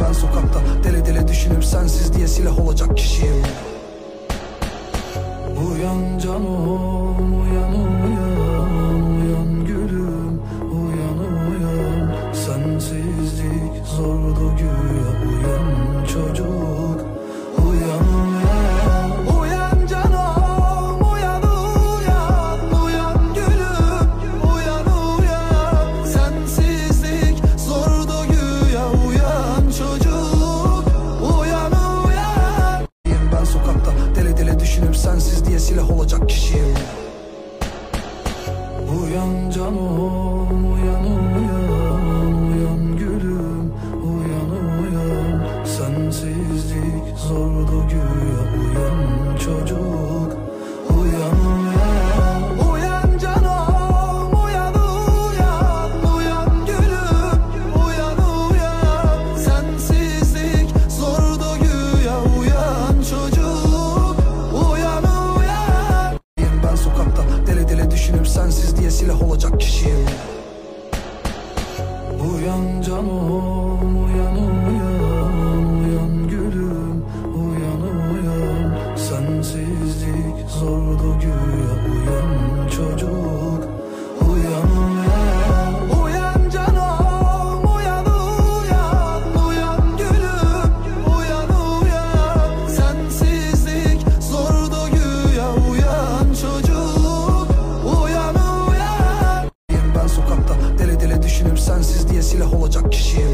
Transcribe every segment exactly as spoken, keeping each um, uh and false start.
Ben sokakta deli deli düşünüp sensiz diye silah olacak kişiyim. Uyan canım, uyan uyan, uyan gülüm, uyan uyan. Sensizlik zordu güya, uyan çocuk, uyan uyan. Uyan canım, uyan uyan, uyan gülüm, uyan uyan. Sensizlik zordu güya, uyan çocuk, uyan uyan. Ben sokakta deli deli düşünüp sensiz diye silah olacak kişiyim. Uyan canım, uyan uyan, uyan gülüm, uyan uyan. Sensizlik zordu güya, uyan çocuk, uyan uyan. Uyan canım, uyan uyan, uyan gülüm, uyan uyan. Sensizlik zordu güya, uyan çocuk, uyan uyan. Ben sokakta deli deli düşünüp sensiz diye silah olacak kişiyim. Uyan canım, uyan uyan, uyan gülüm, uyan uyan. Sensizlik zordu güya, uyan çocuk, uyan uyan. Uyan canım, uyan uyan, uyan gülüm, uyan uyan. Sensizlik zordu güya, uyan çocuk, uyan uyan. Ben sokakta deli deli düşünüp sensiz diye silah olacak kişiyim.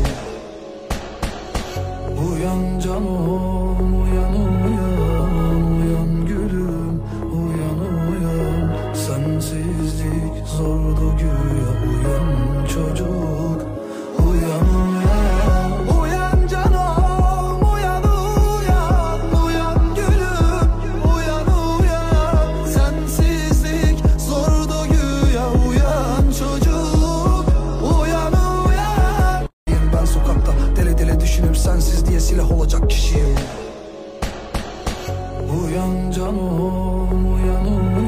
Uyan canım, uyan uyan, uyan gülüm, uyan uyan. Sensizlik zordu güya, uyan çocuk, uyan uyan. Uyan canım, uyan uyan, uyan gülüm, uyan uyan. Sensizlik zordu güya, uyan çocuk, uyan uyan. Ben sokakta deli deli düşünüp sensiz diye silah olacak kişiyim. Uyan canım, uyan uyan.